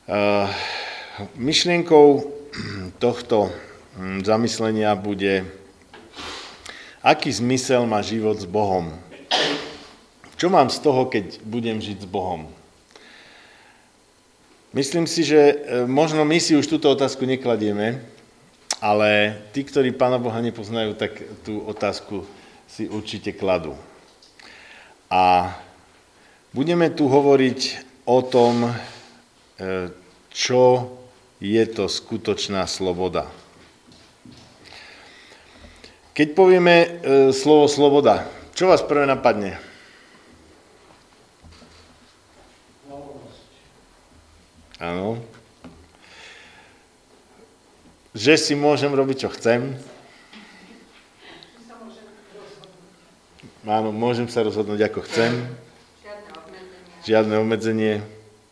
Myšlienkou tohto zamyslenia bude, aký zmysel má život s Bohom. Čo mám z toho, keď budem žiť s Bohom? Myslím si, že možno my si už túto otázku nekladieme, ale tí, ktorí Pána Boha nepoznajú, tak tú otázku si určite kladú. A budeme tu hovoriť o tom, čo je to skutočná sloboda. Keď povieme slovo sloboda, čo vás prvé napadne? Áno. Že si môžem robiť, čo chcem. Áno, môžem sa rozhodnúť, ako chcem. Žiadne obmedzenie.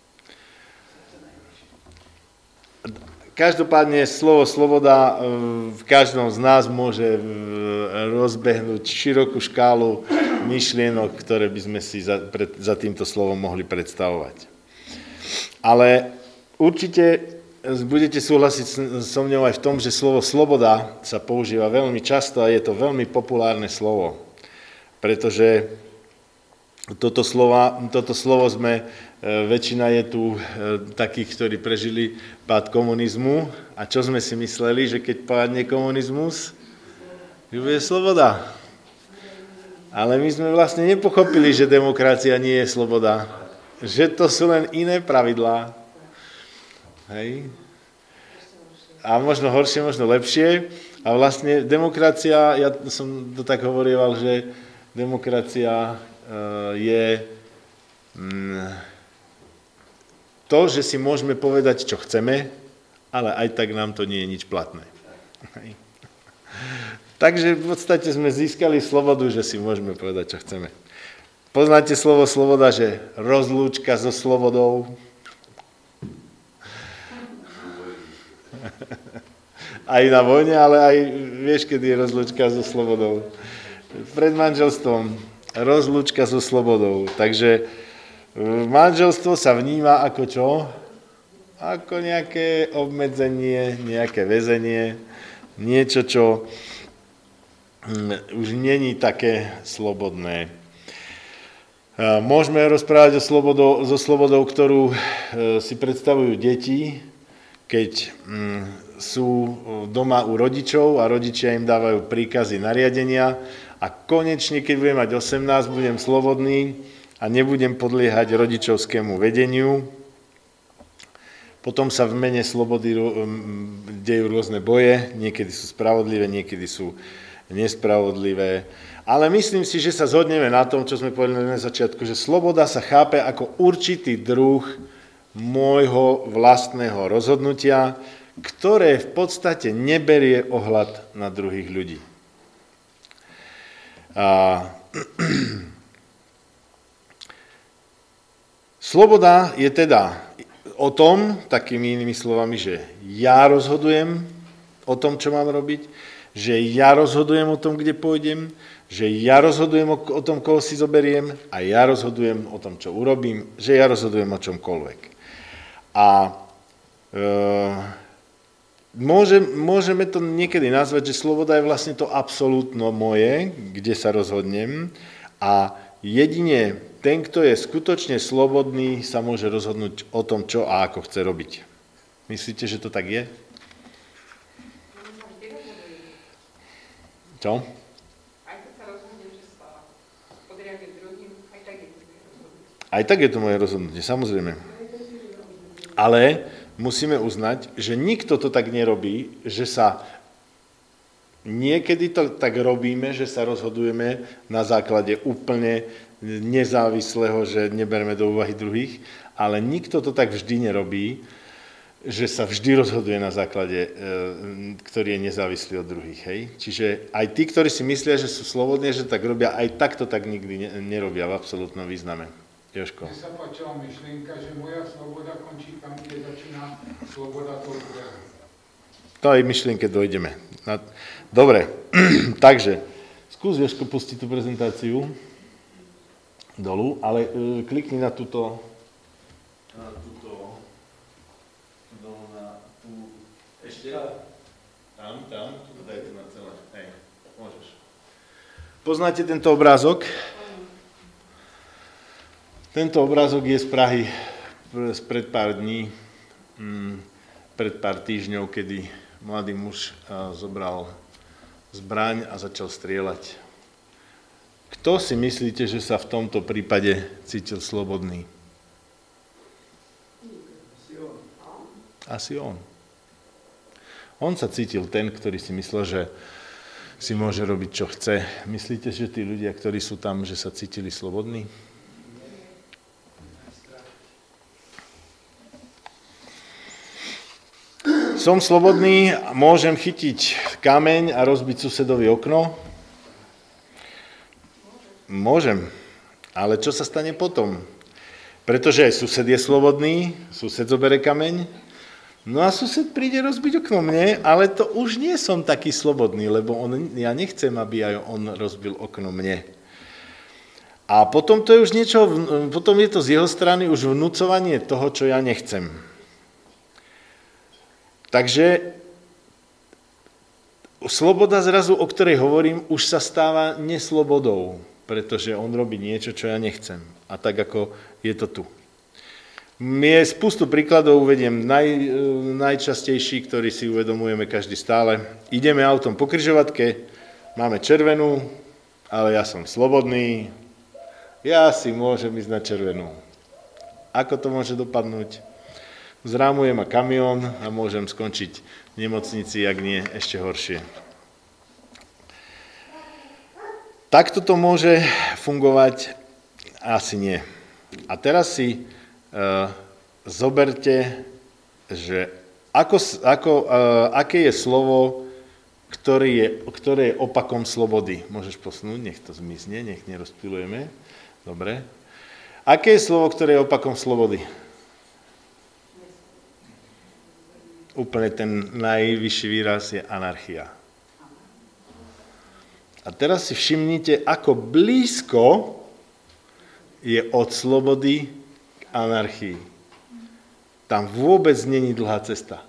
Každopádne slovo sloboda v každom z nás môže rozbehnúť širokú škálu myšlienok, ktoré by sme si za týmto slovom mohli predstavovať. Ale určite budete súhlasiť so mňou aj v tom, že slovo sloboda sa používa veľmi často a je to veľmi populárne slovo. Pretože toto slovo sme, väčšina je tu takých, ktorí prežili pád komunizmu. A čo sme si mysleli, že keď padne komunizmus, že bude sloboda. Ale my sme vlastne nepochopili, že demokracia nie je sloboda. Že to sú len iné pravidlá. Hej. A možno horšie, možno lepšie. A vlastne demokracia, ja som to tak hovorieval, že demokracia je to, že si môžeme povedať, čo chceme, ale aj tak nám to nie je nič platné. Hej. Takže v podstate sme získali slobodu, že si môžeme povedať, čo chceme. Poznáte slovo sloboda, že rozlúčka so slobodou? Aj na vojne, ale aj vieš, kedy je rozlúčka so slobodou. Pred manželstvom rozlúčka so slobodou. Takže manželstvo sa vníma ako čo? Ako nejaké obmedzenie, nejaké väzenie, niečo, čo už není také slobodné. Môžeme rozprávať so slobodou, ktorú si predstavujú deti, keď sú doma u rodičov a rodičia im dávajú príkazy, nariadenia a konečne, keď budem mať 18, budem slobodný a nebudem podliehať rodičovskému vedeniu. Potom sa v mene slobody dejú rôzne boje, niekedy sú spravodlivé, niekedy sú nespravodlivé. Ale myslím si, že sa zhodneme na tom, čo sme povedali na začiatku, že sloboda sa chápe ako určitý druh môjho vlastného rozhodnutia, ktoré v podstate neberie ohľad na druhých ľudí. Sloboda je teda o tom, takými inými slovami, že ja rozhodujem o tom, čo mám robiť, že ja rozhodujem o tom, kde pôjdem, že ja rozhodujem o tom, koho si zoberiem a ja rozhodujem o tom, čo urobím, že ja rozhodujem o čomkoľvek. A môžeme to niekedy nazvať, že sloboda je vlastne to absolútno moje, kde sa rozhodnem a jedine ten, kto je skutočne slobodný, sa môže rozhodnúť o tom, čo a ako chce robiť. Myslíte, že to tak je? Čo? Aj keď sa rozhodnem, že sa podriadím druhým, aj tak je to moje rozhodnutie. Aj tak je to moje rozhodnutie, samozrejme. Ale musíme uznať, že nikto to tak nerobí, že sa niekedy to tak robíme, že sa rozhodujeme na základe úplne nezávislého, že nebereme do úvahy druhých, ale nikto to tak vždy nerobí, že sa vždy rozhoduje na základe, ktorý je nezávislý od druhých. Hej? Čiže aj tí, ktorí si myslia, že sú slobodní, že tak robia, aj tak to tak nikdy nerobia v absolútnom význame. Jožko. Mne sa páčila myšlienka, že moja sloboda končí tam, kde začína sloboda toho druhého. To aj myšlienke dojdeme. Dobre, takže skús, Jožko, pustiť tú prezentáciu dolu, ale klikni na túto Ešte? Tam, daj to na celé. Hej, môžeš. Poznáte tento obrázok? Tento obrázok je z Prahy pred pár dní, pred pár týždňov, kedy mladý muž zobral zbraň a začal strieľať. Kto si myslíte, že sa v tomto prípade cítil slobodný? Asi on. On sa cítil ten, ktorý si myslel, že si môže robiť, čo chce. Myslíte, že tí ľudia, ktorí sú tam, že sa cítili slobodní? Som slobodný, môžem chytiť kameň a rozbiť susedovi okno? Môžem, ale čo sa stane potom? Pretože aj sused je slobodný, sused zobere kameň, no a sused príde rozbiť okno mne, ale to už nie som taký slobodný, lebo ja nechcem, aby aj on rozbil okno mne. A potom to je už niečo, potom je to z jeho strany už vnúcovanie toho, čo ja nechcem. Takže sloboda zrazu, o ktorej hovorím, už sa stáva neslobodou, pretože on robí niečo, čo ja nechcem. A tak, ako je to tu. Je spustu príkladov, uvediem najčastejší, ktorý si uvedomujeme každý stále. Ideme autom po križovatke, máme červenú, ale ja som slobodný, ja si môžem ísť na červenú. Ako to môže dopadnúť? Zrámuje ma kamión a môžem skončiť v nemocnici, ak nie, ešte horšie. Takto to môže fungovať? Asi nie. A teraz si zoberte, že aké je slovo, ktoré je opakom slobody. Môžeš posunúť, nech to zmizne, nech nerozptýlujeme. Dobre. Aké je slovo, ktoré je opakom slobody? Úplne ten najvyšší výraz je anarchia. A teraz si všimnite, ako blízko je od slobody k anarchii. Tam vôbec není dlhá cesta.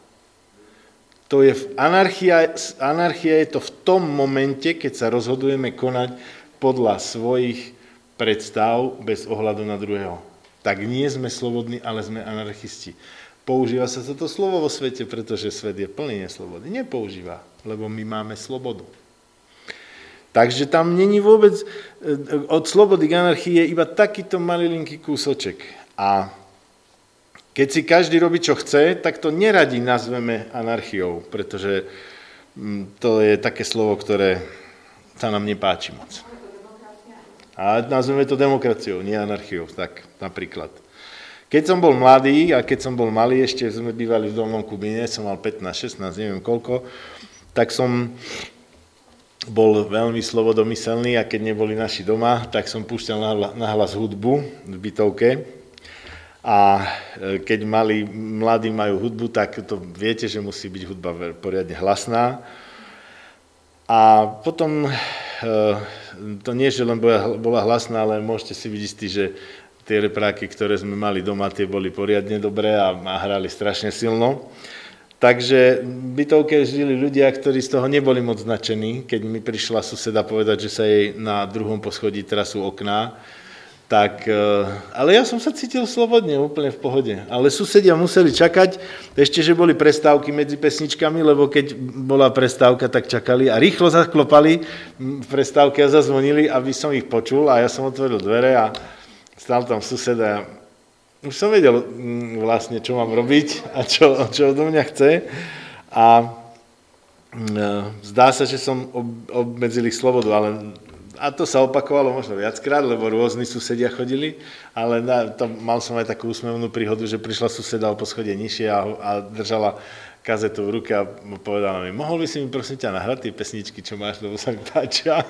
Anarchia je to v tom momente, keď sa rozhodujeme konať podľa svojich predstav bez ohľadu na druhého. Tak nie sme slobodní, ale sme anarchisti. Používa sa toto slovo vo svete, pretože svet je plný neslobody. Nepoužíva, lebo my máme slobodu. Takže tam není vôbec, od slobody k anarchii je iba takýto malilinký kúsoček. A keď si každý robí, čo chce, tak to neradi nazveme anarchiou, pretože to je také slovo, ktoré sa nám nepáči moc. A nazveme to demokraciou, nie anarchiou, tak napríklad. Keď som bol mladý a keď som bol malý, ešte sme bývali v Dolnom Kubíne, som mal 15, 16, neviem koľko, tak som bol veľmi slobodomyselný a keď neboli naši doma, tak som púšťal nahlas hudbu v bytovke. A keď mladí majú hudbu, tak to viete, že musí byť hudba poriadne hlasná. A potom, to nie, že len bola hlasná, ale môžete si byť istí, že tie repráky, ktoré sme mali doma, tie boli poriadne dobré a hrali strašne silno. Takže v bytovke žili ľudia, ktorí z toho neboli moc značení. Keď mi prišla suseda povedať, že sa jej na druhom poschodí trasú okná, tak, ale ja som sa cítil slobodne, úplne v pohode. Ale susedia museli čakať, ešte, že boli prestávky medzi pesničkami, lebo keď bola prestávka, tak čakali a rýchlo zaklopali v prestávke a zazvonili, aby som ich počul a ja som otvoril dvere a stál tam sused a už som vedel vlastne, čo mám robiť a čo odo mňa chce. A zdá sa, že som obmedzil ich slobodu, a to sa opakovalo možno viackrát, lebo rôzni susedia chodili, ale mal som aj takú úsmevnú príhodu, že prišla suseda o poschodie nižšie a držala kazetu v ruke a povedala mi, mohol by si mi prosím ťa nahrať tie pesničky, čo máš, lebo sa mi páčia.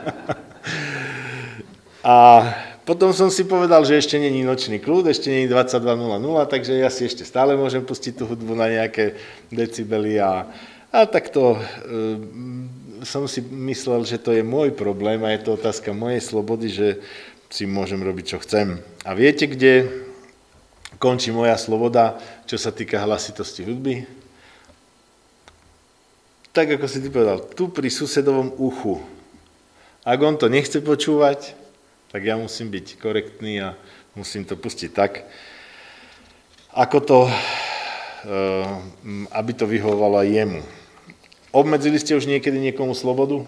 A potom som si povedal, že ešte není nočný kľud, ešte není 22:00, takže ja si ešte stále môžem pustiť tú hudbu na nejaké decibely a takto som si myslel, že to je môj problém a je to otázka mojej slobody, že si môžem robiť, čo chcem. A viete, kde končí moja sloboda, čo sa týka hlasitosti hudby? tak ako si ty povedal, tu pri susedovom uchu. Ak on to nechce počúvať, tak ja musím byť korektný a musím to pustiť tak, ako to, aby to vyhovovalo aj jemu. Obmedzili ste už niekedy niekomu slobodu?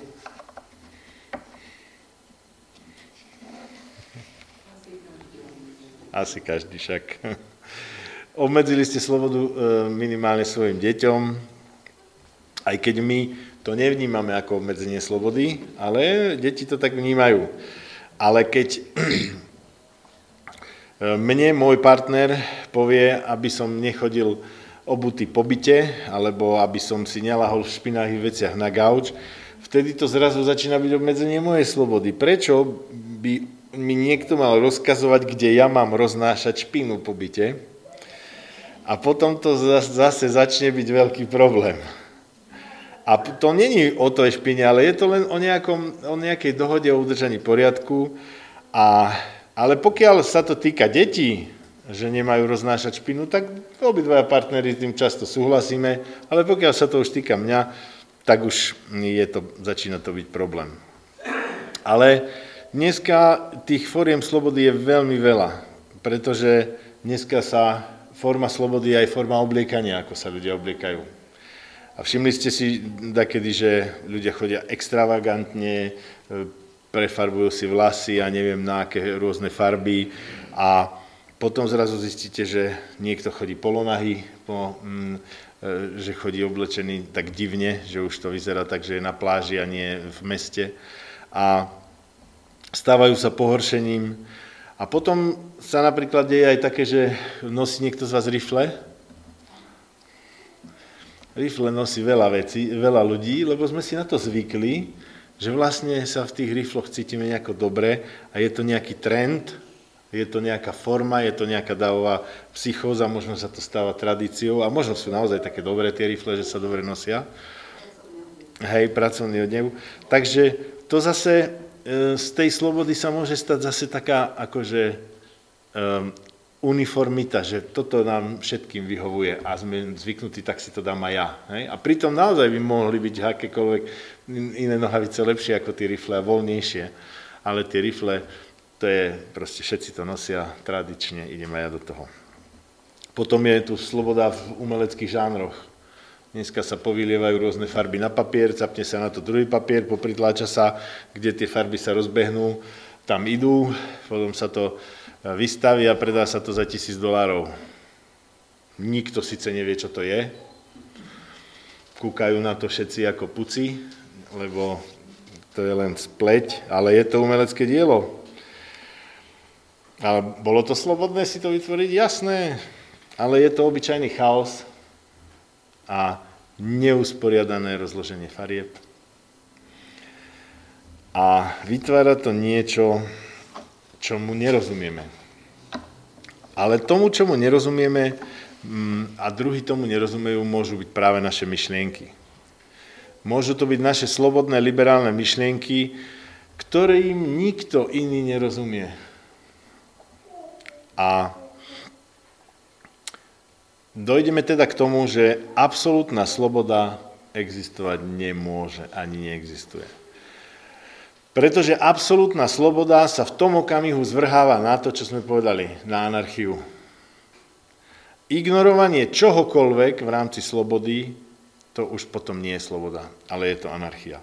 Asi každý však. Obmedzili ste slobodu minimálne svojim deťom, aj keď my to nevnímame ako obmedzenie slobody, ale deti to tak vnímajú. Ale keď mne môj partner povie, aby som nechodil obutý po byte, alebo aby som si nelahol v špinavých veciach na gauč, vtedy to zrazu začína byť obmedzenie mojej slobody. Prečo by mi niekto mal rozkazovať, kde ja mám roznášať špinu po byte? A potom to zase začne byť veľký problém. A to není o tej špine, ale je to len o nejakej dohode o udržaní poriadku. Ale pokiaľ sa to týka detí, že nemajú roznášať špinu, tak obidvaja partneri s tým často súhlasíme, ale pokiaľ sa to už týka mňa, tak už začína to byť problém. Ale dneska tých foriem slobody je veľmi veľa, pretože dneska forma slobody je aj forma obliekania, ako sa ľudia obliekajú. A všimli ste si dakedy, že ľudia chodia extravagantne, prefarbujú si vlasy a neviem na aké rôzne farby a potom zrazu zistíte, že niekto chodí polonahý, že chodí oblečený tak divne, že už to vyzerá tak, že je na pláži a nie v meste. A stávajú sa pohoršením. A potom sa napríklad deje aj také, že nosí niekto z vás rifle. Rifle nosí veľa ľudí, lebo sme si na to zvykli, že vlastne sa v tých rifloch cítime nejako dobre a je to nejaký trend, je to nejaká forma, je to nejaká davová psychóza, možno sa to stáva tradíciou a možno sú naozaj také dobré tie rifle, že sa dobre nosia. Hej, pracovný odev. Takže to zase z tej slobody sa môže stať zase taká akože uniformita, že toto nám všetkým vyhovuje a sme zvyknutí, tak si to dám aj ja. Hej? A pritom naozaj by mohli byť akékoľvek iné nohavice lepšie ako tie rifle a voľnejšie. Ale tie rifle, to je proste, všetci to nosia tradične, idem aj ja do toho. Potom je tu sloboda v umeleckých žánroch. Dneska sa povylievajú rôzne farby na papier, capne sa na to druhý papier, popritláča sa, kde tie farby sa rozbehnú, tam idú, potom sa to vystaví a predá sa to za $1000. Nikto síce nevie, čo to je. Kúkajú na to všetci ako puci, lebo to je len spleť, ale je to umelecké dielo. Ale bolo to slobodné si to vytvoriť? Jasné, ale je to obyčajný chaos a neusporiadané rozloženie farieb. A vytvára to niečo, čomu nerozumieme. Ale tomu, čomu nerozumieme a druhí tomu nerozumejú, môžu byť práve naše myšlienky. Môžu to byť naše slobodné, liberálne myšlienky, ktorým nikto iný nerozumie. A dojdeme teda k tomu, že absolútna sloboda existovať nemôže, ani neexistuje. Pretože absolútna sloboda sa v tom okamihu zvrháva na to, čo sme povedali, na anarchiu. Ignorovanie čohokoľvek v rámci slobody, to už potom nie je sloboda, ale je to anarchia.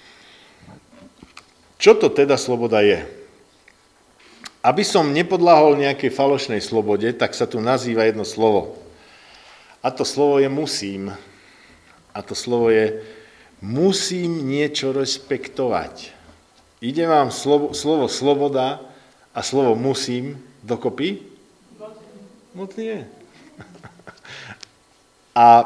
Čo to teda sloboda je? Aby som nepodľahol nejakej falošnej slobode, tak sa tu nazýva jedno slovo. A to slovo je musím. A to slovo je musím niečo rešpektovať. Ide vám slovo sloboda a slovo musím dokopy? Moc nie. A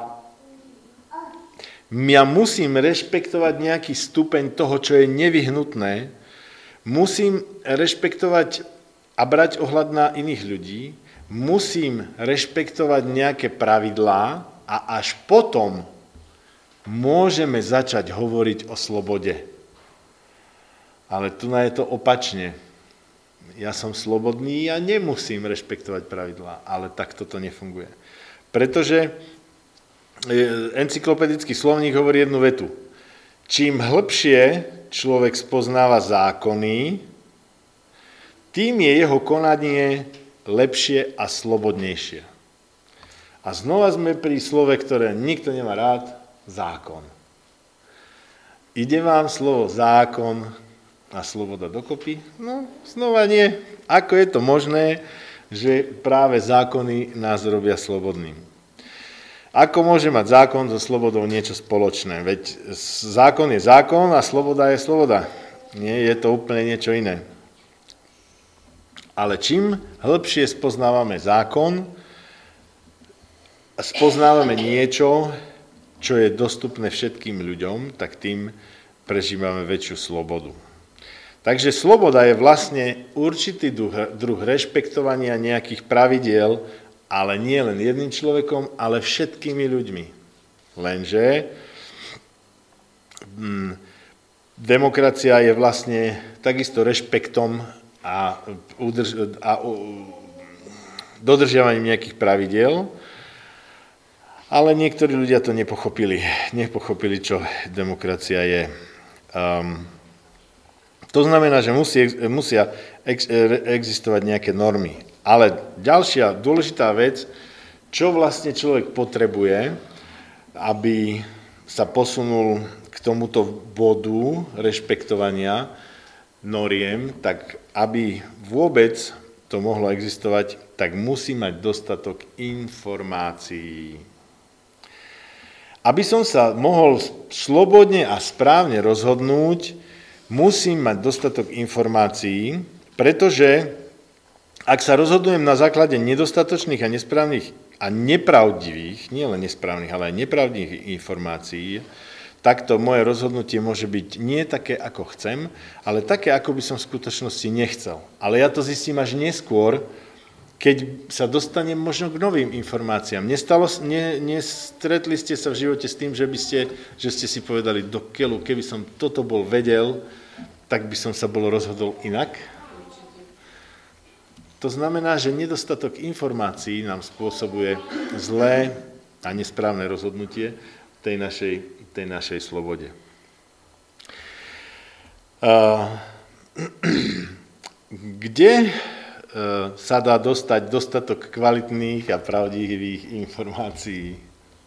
ja musím rešpektovať nejaký stupeň toho, čo je nevyhnutné. Musím rešpektovať a brať ohľad na iných ľudí. Musím rešpektovať nejaké pravidlá a až potom môžeme začať hovoriť o slobode. Ale tu je to opačne. Ja som slobodný a nemusím rešpektovať pravidlá, ale takto to nefunguje. Pretože encyklopedický slovník hovorí jednu vetu. Čím hĺbšie človek spoznáva zákony, tým je jeho konanie lepšie a slobodnejšie. A znova sme pri slove, ktoré nikto nemá rád, zákon. Ide vám slovo zákon a sloboda dokopy? No, znova nie. Ako je to možné, že práve zákony nás robia slobodným? Ako môže mať zákon so slobodou niečo spoločné? Veď zákon je zákon a sloboda je sloboda. Nie, je to úplne niečo iné. Ale čím hĺbšie spoznávame zákon, spoznávame niečo, čo je dostupné všetkým ľuďom, tak tým prežívame väčšiu slobodu. Takže sloboda je vlastne určitý druh rešpektovania nejakých pravidiel, ale nie len jedným človekom, ale všetkými ľuďmi. Lenže demokracia je vlastne takisto rešpektom a dodržiavaním nejakých pravidiel, ale niektorí ľudia to nepochopili. Nepochopili, čo demokracia je. To znamená, že musia existovať nejaké normy. Ale ďalšia dôležitá vec, čo vlastne človek potrebuje, aby sa posunul k tomuto bodu rešpektovania noriem, tak aby vôbec to mohlo existovať, tak musí mať dostatok informácií. Aby som sa mohol slobodne a správne rozhodnúť, musím mať dostatok informácií, pretože ak sa rozhodujem na základe nedostatočných a nesprávnych a nepravdivých, nie len nesprávnych, ale aj nepravdivých informácií, takto moje rozhodnutie môže byť nie také, ako chcem, ale také, ako by som v skutočnosti nechcel. Ale ja to zistím až neskôr, keď sa dostanem možno k novým informáciám. Nestretli ste sa v živote s tým, že ste si povedali do keľu, keby som toto bol vedel, tak by som sa bol rozhodol inak? To znamená, že nedostatok informácií nám spôsobuje zlé a nesprávne rozhodnutie tej našej slobode. Kde sa dá dostať dostatok kvalitných a pravdivých informácií?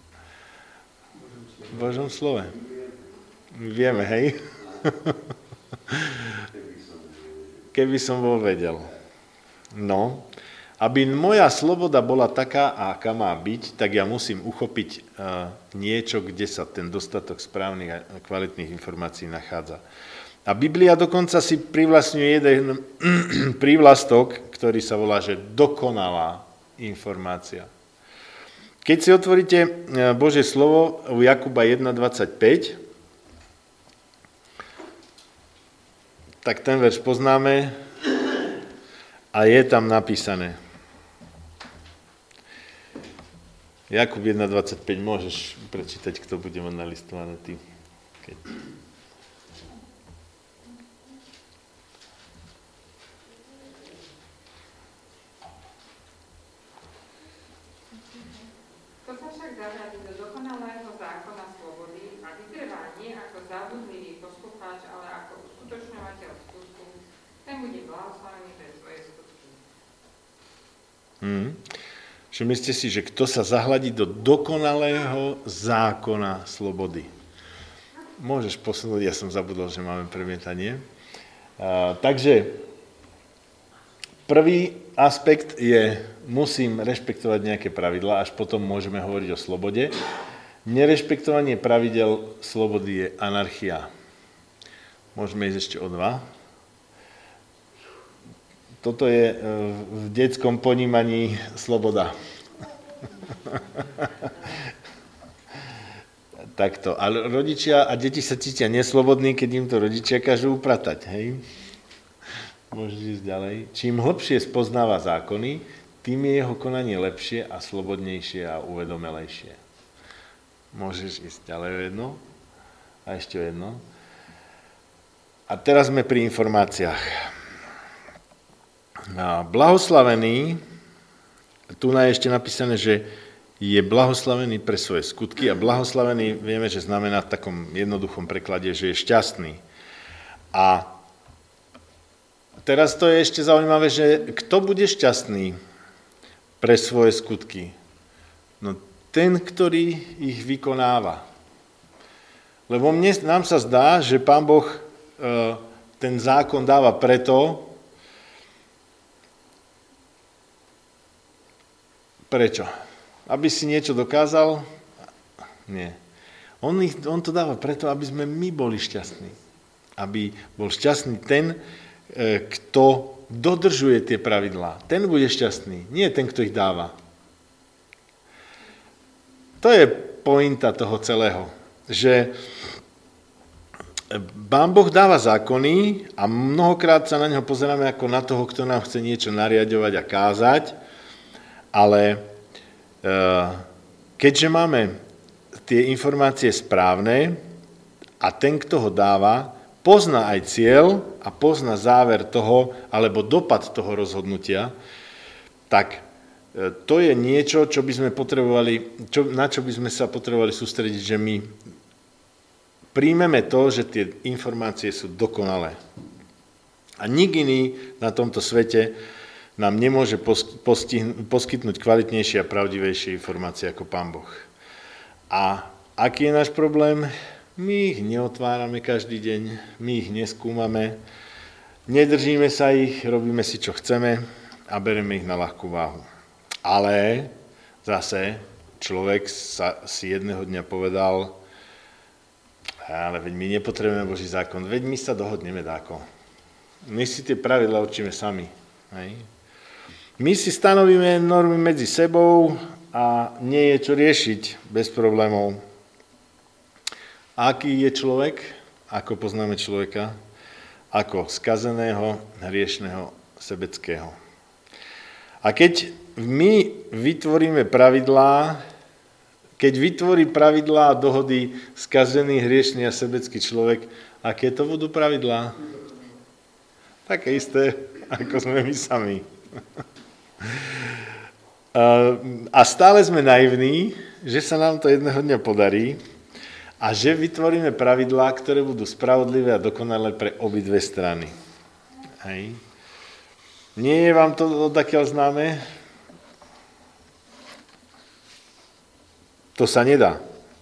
V Božom slove. Vieme, hej? Keby som bol vedel. No, aby moja sloboda bola taká, aká má byť, tak ja musím uchopiť niečo, kde sa ten dostatok správnych a kvalitných informácií nachádza. A Biblia dokonca si privlastňuje jeden prívlastok, ktorý sa volá, že dokonalá informácia. Keď si otvoríte Božie slovo u Jakuba 1.25, tak ten verš poznáme a je tam napísané. Jakub 1.25, môžeš prečítať, kto bude mať nalistované ty. Keď... To sa však zavradí do dokonalého zákona slobody a vytrvá nie ako zábudlivý poslucháč, ale ako uskutočňovateľ skutku, ten bude blahoslavený pre svoje skutky. Všimli ste si, že kto sa zahladí do dokonalého zákona slobody. Môžeš posunúť, ja som zabudol, že máme premietanie. Takže prvý aspekt je, musím rešpektovať nejaké pravidlá, až potom môžeme hovoriť o slobode. Nerešpektovanie pravidel slobody je anarchia. Môžeme ísť ešte o 2. Toto je v detskom ponímaní sloboda. Takto. Ale rodičia a deti sa cítia neslobodní, keď im to rodičia kažú upratať. Hej? Môžeš ísť ďalej. Čím hlbšie spoznáva zákony, tým je jeho konanie lepšie a slobodnejšie a uvedomelejšie. Môžeš ísť ďalej o jedno. A ešte o jedno. A teraz sme pri informáciách. Blahoslavený, tu je ešte napísané, že je blahoslavený pre svoje skutky a blahoslavený vieme, že znamená v takom jednoduchom preklade, že je šťastný. A teraz to je ešte zaujímavé, že kto bude šťastný pre svoje skutky? No ten, ktorý ich vykonáva. Lebo nám sa zdá, že Pán Boh ten zákon dáva preto, prečo? Aby si niečo dokázal? Nie. On to dáva preto, aby sme my boli šťastní. Aby bol šťastný ten, kto dodržuje tie pravidlá. Ten bude šťastný, nie ten, kto ich dáva. To je pointa toho celého, že Pán Boh dáva zákony a mnohokrát sa na neho pozeráme ako na toho, kto nám chce niečo nariadovať a kázať, ale keďže máme tie informácie správne a ten, kto ho dáva, pozná aj cieľ a pozná záver toho, alebo dopad toho rozhodnutia, tak to je niečo, čo by sme potrebovali, na čo by sme sa potrebovali sústrediť, že my príjmeme to, že tie informácie sú dokonalé. A nik iný na tomto svete nám nemôže poskytnúť kvalitnejšie a pravdivejšie informácie ako Pán Boh. A aký je náš problém? My ich neotvárame každý deň, my ich neskúmame, nedržíme sa ich, robíme si, čo chceme a bereme ich na ľahkú váhu. Ale zase človek si jedného dňa povedal, ale veď my nepotrebujeme Boží zákon, veď my sa dohodneme dáko. My si tie pravidlá určíme sami. Hej? My si stanovíme normy medzi sebou a nie je čo riešiť bez problémov. Aký je človek? Ako poznáme človeka? Ako skazeného, hriešného, sebeckého. A keď my vytvoríme pravidlá, keď vytvorí pravidlá a dohody skazený, hriešný a sebecký človek, aké to budú pravidlá? Také isté, ako sme my sami. A stále sme naivní, že sa nám to jedného dňa podarí a že vytvoríme pravidlá, ktoré budú spravodlivé a dokonalé pre obidve strany. Hej. Nie je vám to odkiaľ známe? To sa nedá.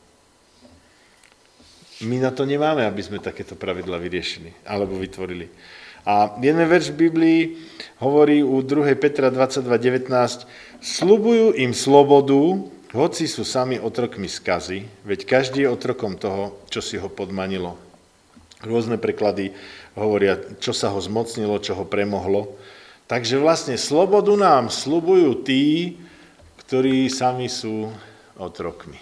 My na to nemáme, aby sme takéto pravidlá vyriešili alebo vytvorili. A jeden verš v Biblii hovorí u 2. Petra 22.19: Sľubujú im slobodu, hoci sú sami otrokmi skazy, veď každý je otrokom toho, čo si ho podmanilo. Rôzne preklady hovoria, čo sa ho zmocnilo, čo ho premohlo. Takže vlastne slobodu nám sľubujú tí, ktorí sami sú otrokmi.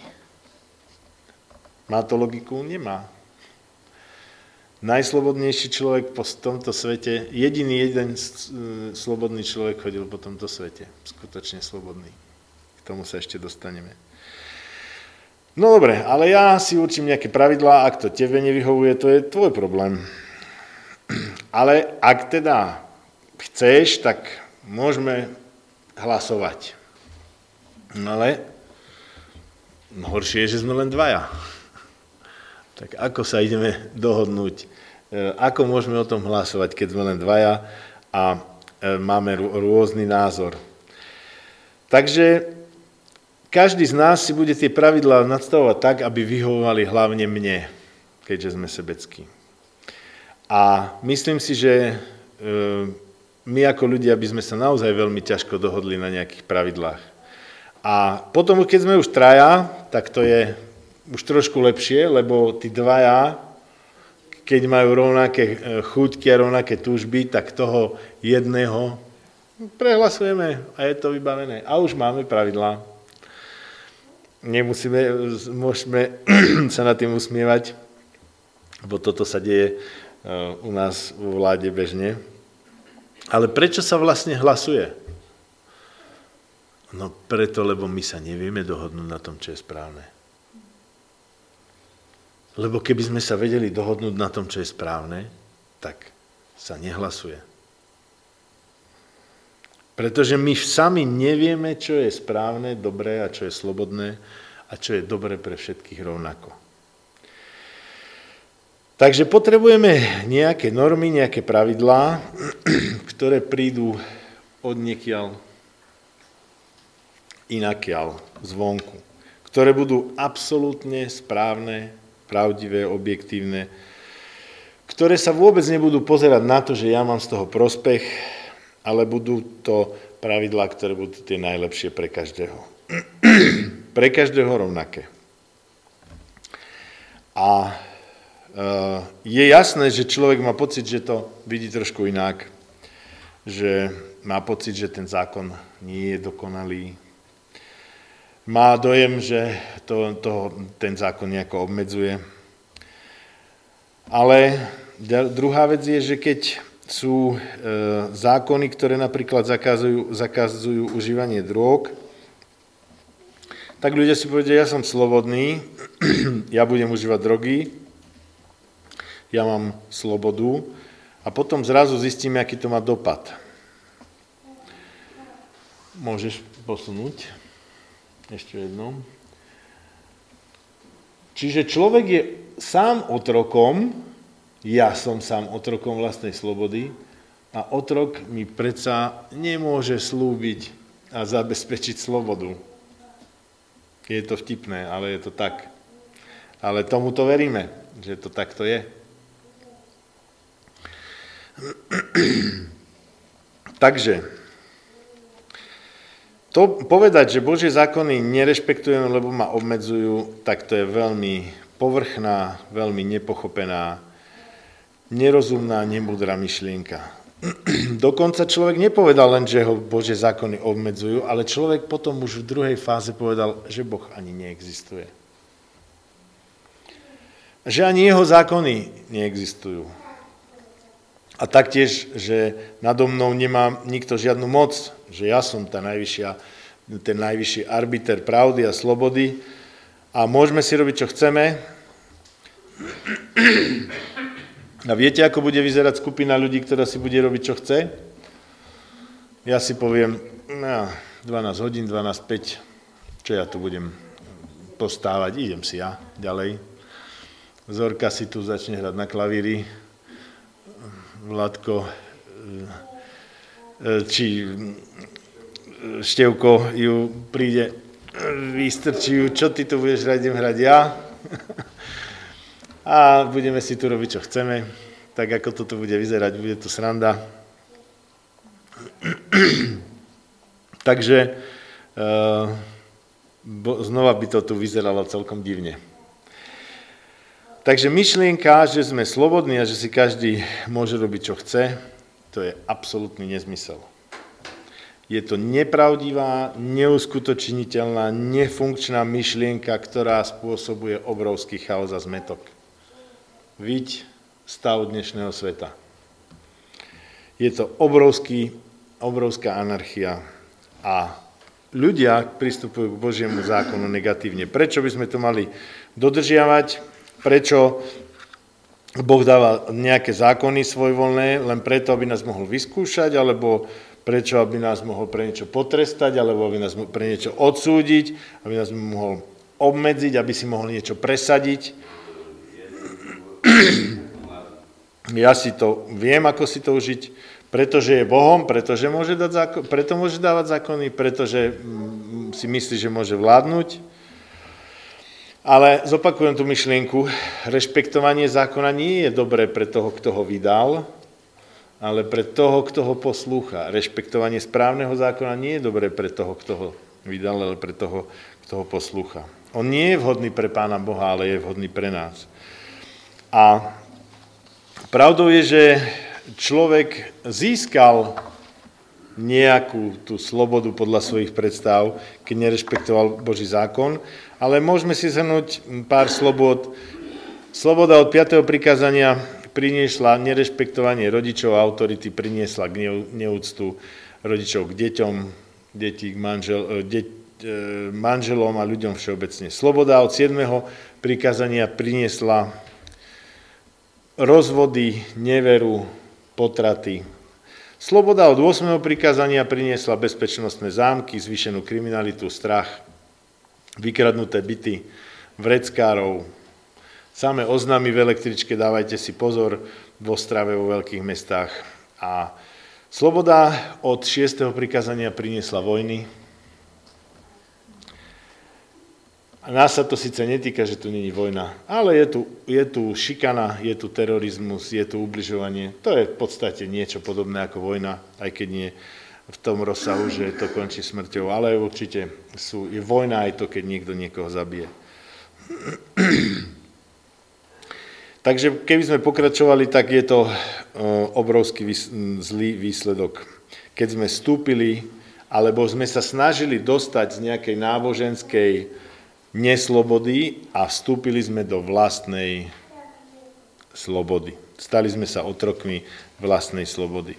Má to logiku? Nemá. Najslobodnejší človek po tomto svete, jediný jeden slobodný človek chodil po tomto svete. Skutočne slobodný. K tomu sa ešte dostaneme. No dobre, ale ja si určím nejaké pravidlá, ak to tebe nevyhovuje, to je tvoj problém. Ale ak teda chceš, tak môžeme hlasovať. No ale horšie je, že sme len dvaja. Tak ako sa ideme dohodnúť? Ako môžeme o tom hlasovať, keď sme len dvaja a máme rôzny názor? Takže každý z nás si bude tie pravidlá nastavovať tak, aby vyhovovali hlavne mne, keďže sme sebeckí. A myslím si, že my ako ľudia by sme sa naozaj veľmi ťažko dohodli na nejakých pravidlách. A potom, keď sme už traja, tak to je už trošku lepšie, lebo tí dvaja, keď majú rovnaké chuťky a rovnaké túžby, tak toho jedného prehlasujeme a je to vybavené. A už máme pravidlá. Môžeme sa nad tým usmievať, lebo toto sa deje u nás vo vláde bežne. Ale prečo sa vlastne hlasuje? No preto, lebo my sa nevieme dohodnúť na tom, čo je správne. Lebo keby sme sa vedeli dohodnúť na tom, čo je správne, tak sa nehlasuje. Pretože my sami nevieme, čo je správne, dobré a čo je slobodné a čo je dobré pre všetkých rovnako. Takže potrebujeme nejaké normy, nejaké pravidlá, ktoré prídu odniekiaľ inakiaľ, zvonku, ktoré budú absolútne správne, pravdivé, objektívne, ktoré sa vôbec nebudú pozerať na to, že ja mám z toho prospech, ale budú to pravidlá, ktoré budú tie najlepšie pre každého. Pre každého rovnaké. A je jasné, že človek má pocit, že to vidí trošku inak, že má pocit, že ten zákon nie je dokonalý. Má dojem, že ten zákon nejako obmedzuje. Ale druhá vec je, že keď sú zákony, ktoré napríklad zakazujú užívanie drog, tak ľudia si povedia, ja som slobodný, ja budem užívať drogy, ja mám slobodu a potom zrazu zistíme, aký to má dopad. Môžeš posunúť ešte jednou. Čiže človek je sám otrokom, ja som sám otrokom vlastnej slobody a otrok mi predsa nemôže slúbiť a zabezpečiť slobodu. Je to vtipné, ale je to tak. Ale tomuto veríme, že to takto je. Takže, to povedať, že Božie zákony nerešpektujeme, lebo ma obmedzujú, tak to je veľmi povrchná, veľmi nepochopená, nerozumná, nemúdra myšlienka. Dokonca človek nepovedal len, že ho Božie zákony obmedzujú, ale človek potom už v druhej fáze povedal, že Boh ani neexistuje. Že ani jeho zákony neexistujú. A taktiež, že nado mnou nemá nikto žiadnu moc, že ja som ten najvyšší arbiter pravdy a slobody a môžeme si robiť, čo chceme. A viete, ako bude vyzerať skupina ľudí, ktorá si bude robiť, čo chce? Ja si poviem, 12 hodín, 12:05, čo ja tu budem postávať, idem si ja ďalej. Zorka si tu začne hrať na klavíri, Vladko či Števko ju príde, vystrčí ju, čo ty tu budeš hrať, idem hrať ja. A budeme si tu robiť, čo chceme. Tak ako to tu bude vyzerať, bude to sranda. Takže znova by to tu vyzeralo celkom divne. Takže myšlienka, že sme slobodní a že si každý môže robiť, čo chce, to je absolútny nezmysel. Je to nepravdivá, neuskutočniteľná, nefunkčná myšlienka, ktorá spôsobuje obrovský chaos a zmetok. Viď stav dnešného sveta. Je to obrovská anarchia a ľudia pristupujú k Božiemu zákonu negatívne. Prečo by sme to mali dodržiavať? Prečo Boh dáva nejaké zákony svojvoľné, len preto, aby nás mohol vyskúšať, alebo prečo, aby nás mohol pre niečo potrestať, alebo aby nás pre niečo odsúdiť, aby nás mohol obmedziť, aby si mohol niečo presadiť. Ja si to viem, ako si to užiť, pretože je Bohom, preto môže dávať zákony, pretože si myslí, že môže vládnuť. Ale zopakujem tú myšlienku, rešpektovanie zákona nie je dobré pre toho, kto ho vydal, ale pre toho, kto ho poslúcha. Rešpektovanie správneho zákona nie je dobré pre toho, kto ho vydal, ale pre toho, kto ho poslúcha. On nie je vhodný pre Pána Boha, ale je vhodný pre nás. A pravdou je, že človek získal nejakú tú slobodu podľa svojich predstav, keď nerešpektoval Boží zákon, ale môžeme si zhrnúť pár slobod. Sloboda od 5. prikázania priniesla nerešpektovanie rodičov a autority, priniesla neúctu rodičov k deťom, detí k manželom a ľuďom všeobecne. Sloboda od 7. prikázania priniesla rozvody, neveru, potraty. Sloboda od 8. prikázania priniesla bezpečnostné zámky, zvýšenú kriminalitu, strach, vykradnuté byty, vreckárov, samé oznamy v električke, dávajte si pozor, v Ostrave, vo veľkých mestách. A sloboda od 6. prikázania priniesla vojny. A nás sa to síce netýka, že tu není vojna, ale je tu šikana, je tu terorizmus, je tu ubližovanie. To je v podstate niečo podobné ako vojna, aj keď nie v tom rozsahu, že to končí smrťou, ale určite je vojna aj to, keď niekto niekoho zabije. Takže keby sme pokračovali, tak je to obrovský zlý výsledok. Keď sme vstúpili, alebo sme sa snažili dostať z nejakej náboženskej neslobody a vstúpili sme do vlastnej slobody. Stali sme sa otrokmi vlastnej slobody.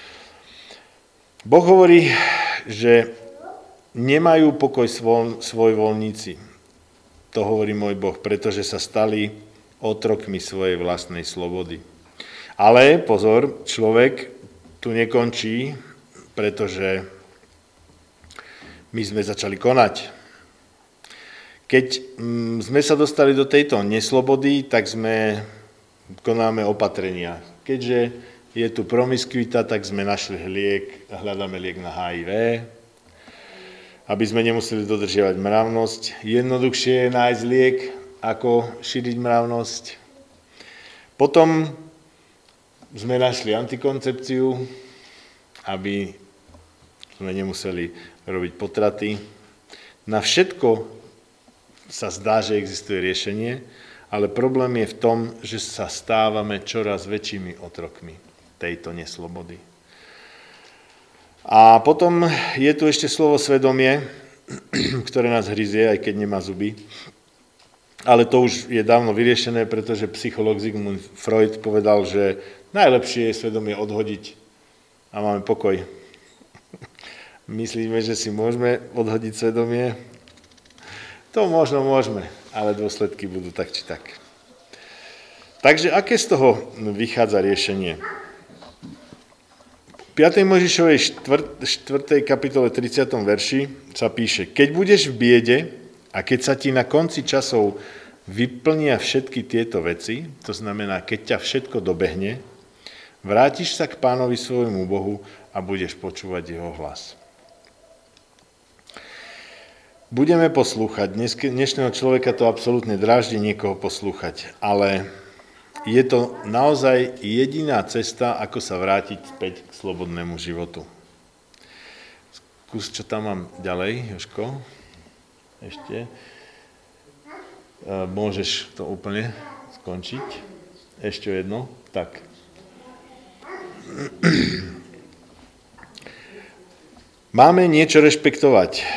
Boh hovorí, že nemajú pokoj svojvoľníci. To hovorí môj Boh, pretože sa stali otrokmi svojej vlastnej slobody. Ale pozor, človek tu nekončí, pretože my sme začali konať. Keď sme sa dostali do tejto neslobody, tak konáme opatrenia. Keďže je tu promiskuita, tak sme našli hľadáme liek na HIV, aby sme nemuseli dodržiavať mravnosť. Jednoduchšie je nájsť liek, ako šíriť mravnosť. Potom sme našli antikoncepciu, aby sme nemuseli robiť potraty. Na všetko sa zdá, že existuje riešenie, ale problém je v tom, že sa stávame čoraz väčšími otrokmi tejto neslobody. A potom je tu ešte slovo svedomie, ktoré nás hryzie, aj keď nemá zuby. Ale to už je dávno vyriešené, pretože psychológ Sigmund Freud povedal, že najlepšie je svedomie odhodiť a máme pokoj. Myslíme, že si môžeme odhodiť svedomie? To možno môžeme, ale dôsledky budú tak či tak. Takže aké z toho vychádza riešenie? V 5. Mojžišovej 4. kapitole 30. verši sa píše: Keď budeš v biede a keď sa ti na konci časov vyplnia všetky tieto veci, to znamená, keď ťa všetko dobehne, vrátiš sa k Pánovi svojmu Bohu a budeš počúvať jeho hlas. Budeme poslúchať. Dnešného človeka to absolútne dráždi niekoho poslúchať, ale je to naozaj jediná cesta, ako sa vrátiť späť k slobodnému životu. Skús, čo tam mám ďalej, Jožko. Ešte. Môžeš to úplne skončiť. Ešte jedno. Tak. Máme niečo rešpektovať.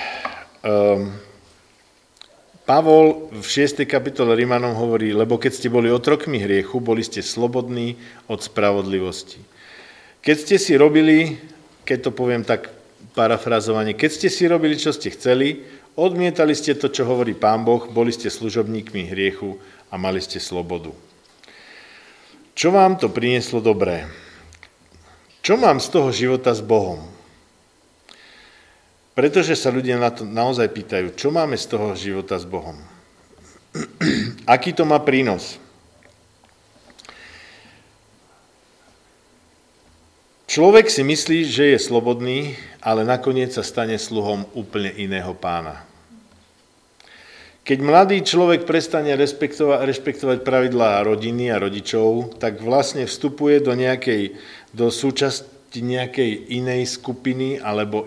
Pavol v 6. kapitole Rimanom hovorí, lebo keď ste boli otrokmi hriechu, boli ste slobodní od spravodlivosti. Keď ste si robili, keď to poviem tak parafrazovane, keď ste si robili, čo ste chceli, odmietali ste to, čo hovorí Pán Boh, boli ste služobníkmi hriechu a mali ste slobodu. Čo vám to prinieslo dobré? Čo mám z toho života s Bohom? Pretože sa ľudia na to naozaj pýtajú, čo máme z toho života s Bohom? Aký to má prínos? Človek si myslí, že je slobodný, ale nakoniec sa stane sluhom úplne iného pána. Keď mladý človek prestane rešpektovať pravidlá rodiny a rodičov, tak vlastne vstupuje do súčasti nejakej inej skupiny alebo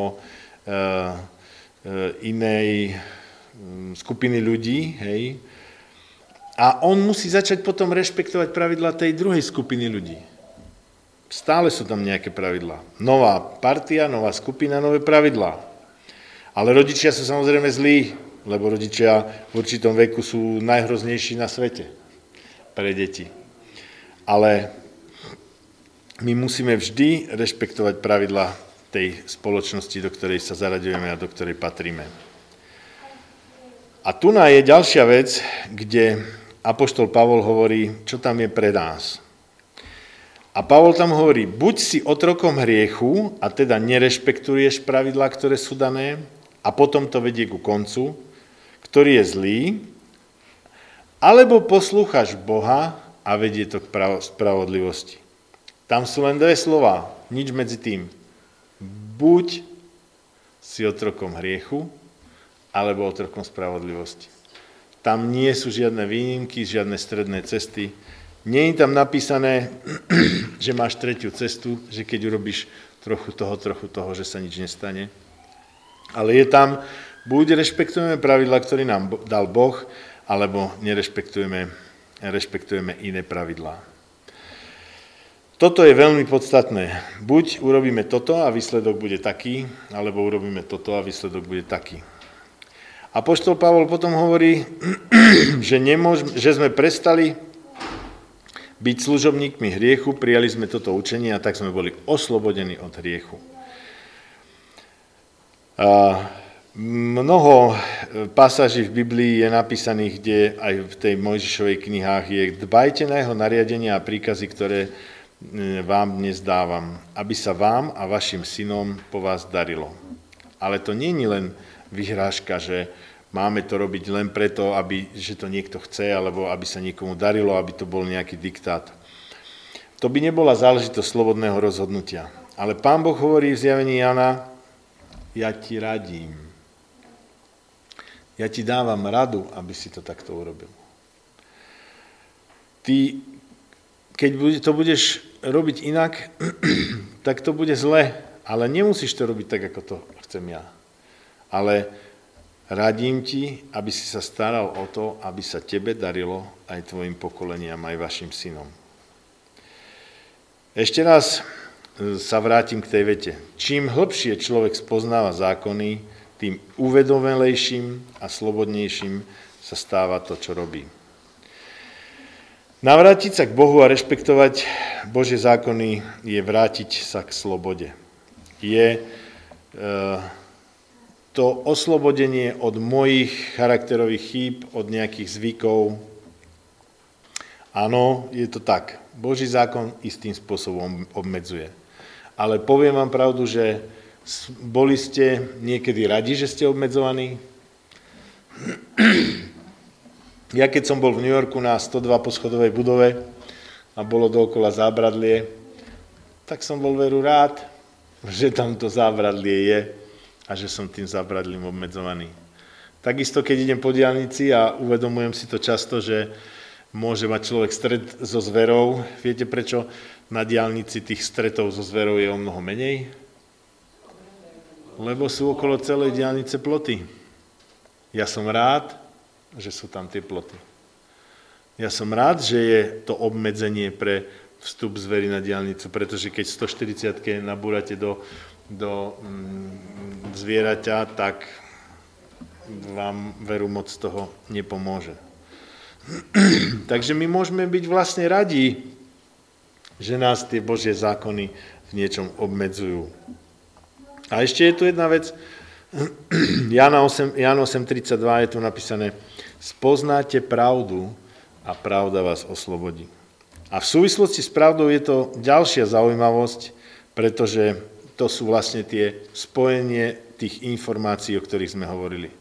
inej skupiny ľudí, hej, a on musí začať potom rešpektovať pravidlá tej druhej skupiny ľudí. Stále sú tam nejaké pravidlá. Nová partia, nová skupina, nové pravidlá. Ale rodičia sú samozrejme zlí, lebo rodičia v určitom veku sú najhroznejší na svete pre deti. Ale my musíme vždy rešpektovať pravidlá tej spoločnosti, do ktorej sa zaraďujeme a do ktorej patríme. A tu je ďalšia vec, kde apoštol Pavol hovorí, čo tam je pre nás. A Pavol tam hovorí, buď si otrokom hriechu, a teda nerešpektuješ pravidlá, ktoré sú dané, a potom to vedie ku koncu, ktorý je zlý, alebo poslúchaš Boha a vedie to k spravodlivosti. Tam sú len dve slova, nič medzi tým. Buď si otrokom hriechu, alebo otrokom spravodlivosti. Tam nie sú žiadne výnimky, žiadne stredné cesty. Nie je tam napísané, že máš tretiu cestu, že keď urobíš trochu toho, že sa nič nestane. Ale je tam, buď rešpektujeme pravidla, ktoré nám dal Boh, alebo rešpektujeme iné pravidlá. Toto je veľmi podstatné. Buď urobíme toto a výsledok bude taký, alebo urobíme toto a výsledok bude taký. Apoštol Pavol potom hovorí, že sme prestali byť služobníkmi hriechu, prijali sme toto učenie a tak sme boli oslobodení od hriechu. Mnoho pasáží v Biblii je napísaných, kde aj v tej Mojžišovej knihách je dbajte na jeho nariadenia a príkazy, ktoré vám dnes dávam, aby sa vám a vašim synom po vás darilo. Ale to nie je len vyhrážka, že máme to robiť len preto, že to niekto chce, alebo aby sa niekomu darilo, aby to bol nejaký diktát. To by nebola záležitosť slobodného rozhodnutia. Ale Pán Boh hovorí v zjavení Jana, ja ti radím. Ja ti dávam radu, aby si to takto urobil. Ty, keď to budeš robiť inak, tak to bude zle, ale nemusíš to robiť tak, ako to chcem ja. Ale radím ti, aby si sa staral o to, aby sa tebe darilo aj tvojim pokoleniam, aj vašim synom. Ešte raz sa vrátim k tej vete. Čím hlbšie človek spoznáva zákony, tým uvedomelejším a slobodnejším sa stáva to, čo robí. Navrátiť sa k Bohu a rešpektovať Božie zákony je vrátiť sa k slobode. Je to oslobodenie od mojich charakterových chýb, od nejakých zvykov. Áno, je to tak. Boží zákon istým spôsobom obmedzuje. Ale poviem vám pravdu, že boli ste niekedy radi, že ste obmedzovaní? Ja keď som bol v New Yorku na 102 poschodovej budove a bolo dookola zábradlie, tak som bol veru rád, že tam to zábradlie je a že som tým zábradlím obmedzovaný. Takisto, keď idem po diaľnici a uvedomujem si to často, že môže mať človek stret so zverou. Viete, prečo na diaľnici tých stretov so zverou je o mnoho menej? Lebo sú okolo celej diaľnice ploty. Ja som rád, že sú tam tie ploty. Ja som rád, že je to obmedzenie pre vstup zvery na diaľnicu, pretože keď 140-ke nabúrate do zvieraťa, tak vám veru moc toho nepomôže. Takže my môžeme byť vlastne radi, že nás tie Božie zákony v niečom obmedzujú. A ešte je tu jedna vec. Ján 8.32 je tu napísané: spoznáte pravdu a pravda vás oslobodí. A v súvislosti s pravdou je to ďalšia zaujímavosť, pretože to sú vlastne tie spojenie tých informácií, o ktorých sme hovorili.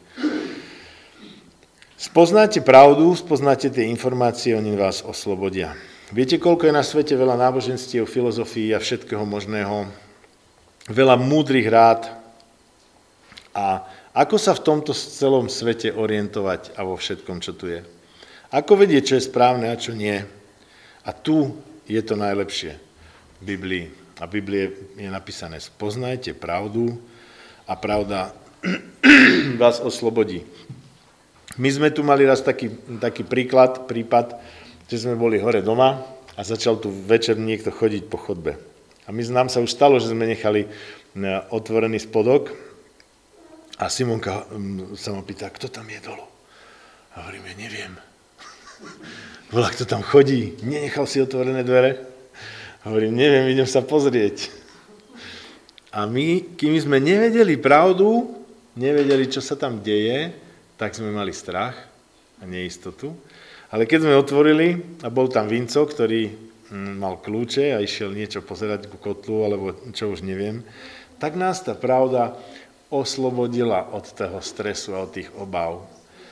Spoznáte pravdu, spoznáte tie informácie, oni vás oslobodia. Viete, koľko je na svete veľa náboženstiev, filozofií a všetkého možného, veľa múdrych rád. A ako sa v tomto celom svete orientovať a vo všetkom, čo tu je? Ako vedieť, čo je správne a čo nie? A tu je to najlepšie v Biblii. A v Biblii je napísané: spoznajte pravdu a pravda vás oslobodí. My sme tu mali raz taký prípad, že sme boli hore doma a začal tu večer niekto chodiť po chodbe. A nám sa už stalo, že sme nechali otvorený spodok a Simonka sa ma pýta, kto tam je dolu? A hovorím, ja neviem. Volá, kto tam chodí? Nenechal si otvorené dvere? A hovorím, neviem, idem sa pozrieť. A my, kým sme nevedeli pravdu, nevedeli, čo sa tam deje, tak sme mali strach a neistotu. Ale keď sme otvorili a bol tam Vinco, ktorý mal kľúče a išiel niečo pozerať ku kotlu, alebo čo už neviem, tak nás tá pravda oslobodila od toho stresu a od tých obáv.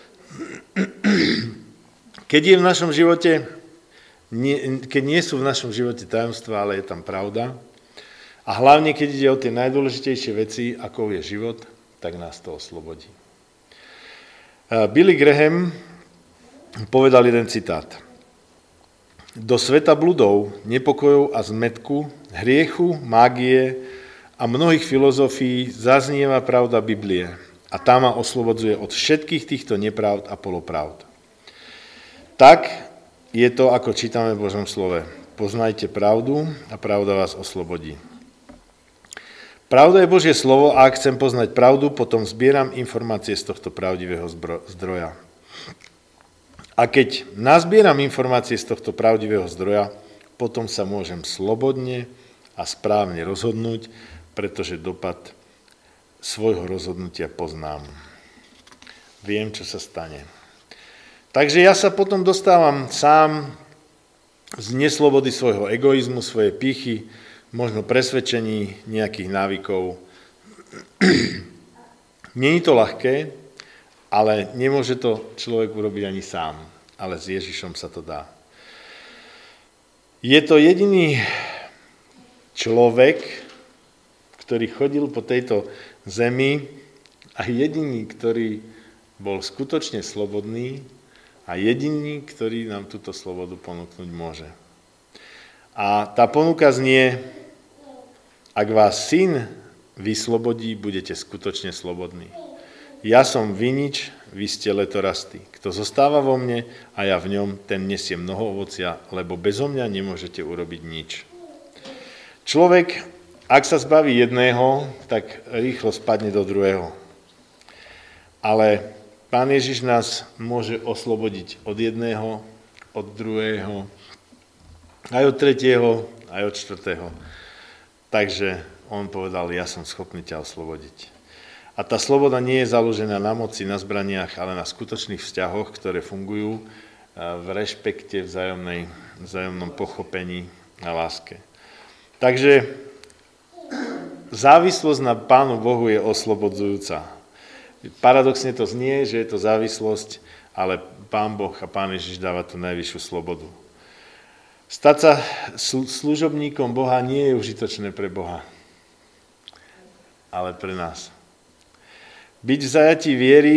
Keď je v našom živote, keď nie sú v našom živote tajomstvá, ale je tam pravda, a hlavne keď ide o tie najdôležitejšie veci, ako je život, tak nás to oslobodí. Billy Graham povedal jeden citát. Do sveta bludov, nepokojov a zmätku, hriechu, mágie a mnohých filozofií zaznieva pravda Biblie a tá ma oslobodzuje od všetkých týchto nepravd a polopravd. Tak je to, ako čítame v Božom slove. Poznajte pravdu a pravda vás oslobodí. Pravda je Božie slovo a ak chcem poznať pravdu, potom zbieram informácie z tohto pravdivého zdroja. A keď nazbieram informácie z tohto pravdivého zdroja, potom sa môžem slobodne a správne rozhodnúť, pretože dopad svojho rozhodnutia poznám. Viem, čo sa stane. Takže ja sa potom dostávam sám z neslobody svojho egoizmu, svojej pýchy, možno presvedčení nejakých návykov. Není to ľahké, ale nemôže to človek urobiť ani sám, ale s Ježišom sa to dá. Je to jediný človek, ktorý chodil po tejto zemi a jediný, ktorý bol skutočne slobodný a jediný, ktorý nám túto slobodu ponúknuť môže. A tá ponuka znie, ak vás Syn vyslobodí, budete skutočne slobodní. Ja som vinič, vy ste letorasty. Kto zostáva vo mne a ja v ňom, ten nesie mnoho ovocia, lebo bezo mňa nemôžete urobiť nič. Človek, ak sa zbaví jedného, tak rýchlo spadne do druhého. Ale Pán Ježiš nás môže oslobodiť od jedného, od druhého, aj od tretieho, aj od čtvrtého. Takže on povedal, ja som schopný ťa oslobodiť. A tá sloboda nie je založená na moci, na zbraniach, ale na skutočných vzťahoch, ktoré fungujú v rešpekte, vzájomnom pochopení a láske. Takže závislosť na Pánu Bohu je oslobodzujúca. Paradoxne to znie, že je to závislosť, ale Pán Boh a Pán Ježiš dáva tú najvyššiu slobodu. Stať sa služobníkom Boha nie je užitočné pre Boha, ale pre nás. Byť v zajatí viery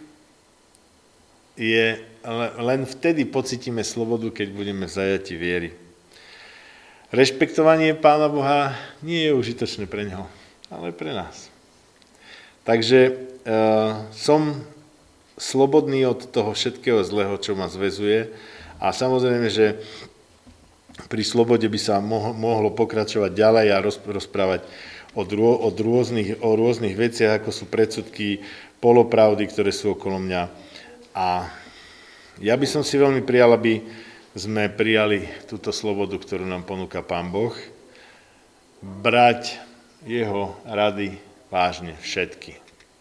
je len vtedy pocítime slobodu, keď budeme v zajatí viery. Rešpektovanie Pána Boha nie je užitočné pre ňoho, ale pre nás. Takže som slobodný od toho všetkého zlého, čo ma zväzuje a samozrejme, že pri slobode by sa mohlo pokračovať ďalej a rozprávať o rôznych veciach, ako sú predsudky, polopravdy, ktoré sú okolo mňa. A ja by som si veľmi prijal, aby sme prijali túto slobodu, ktorú nám ponúka Pán Boh, brať jeho rady vážne všetky.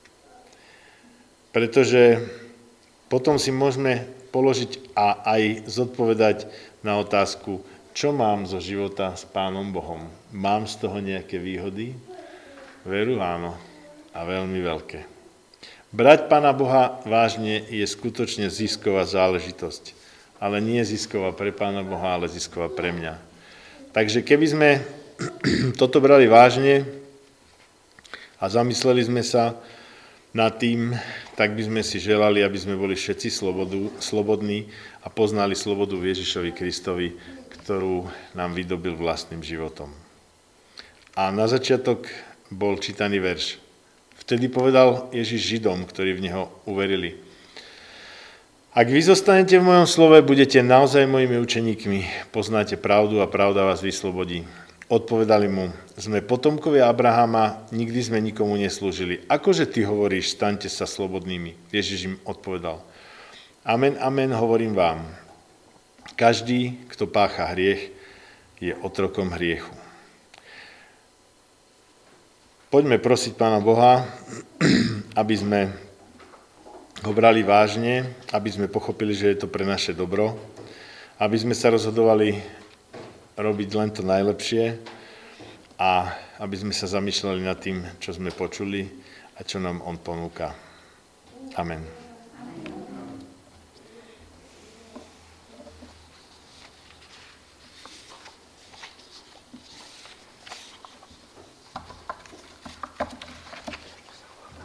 Pretože potom si môžeme položiť a aj zodpovedať na otázku, čo mám zo života s Pánom Bohom? Mám z toho nejaké výhody? Veru áno, a veľmi veľké. Brať Pána Boha vážne je skutočne zisková záležitosť, ale nie zisková pre Pána Boha, ale zisková pre mňa. Takže keby sme toto brali vážne a zamysleli sme sa nad tým, tak by sme si želali, aby sme boli všetci slobodní a poznali slobodu v Ježišovi Kristovi, ktorú nám vydobil vlastným životom. A na začiatok bol čítaný verš. Vtedy povedal Ježiš Židom, ktorí v neho uverili. Ak vy zostanete v mojom slove, budete naozaj mojimi učeníkmi, poznáte pravdu a pravda vás vyslobodí. Odpovedali mu, sme potomkovia Abrahama, nikdy sme nikomu neslúžili. Akože ty hovoríš, staňte sa slobodnými? Ježiš im odpovedal, amen, amen, hovorím vám. Každý, kto pácha hriech, je otrokom hriechu. Poďme prosiť Pána Boha, aby sme ho brali vážne, aby sme pochopili, že je to pre naše dobro, aby sme sa rozhodovali robiť len to najlepšie a aby sme sa zamýšľali nad tým, čo sme počuli a čo nám on ponúka. Amen.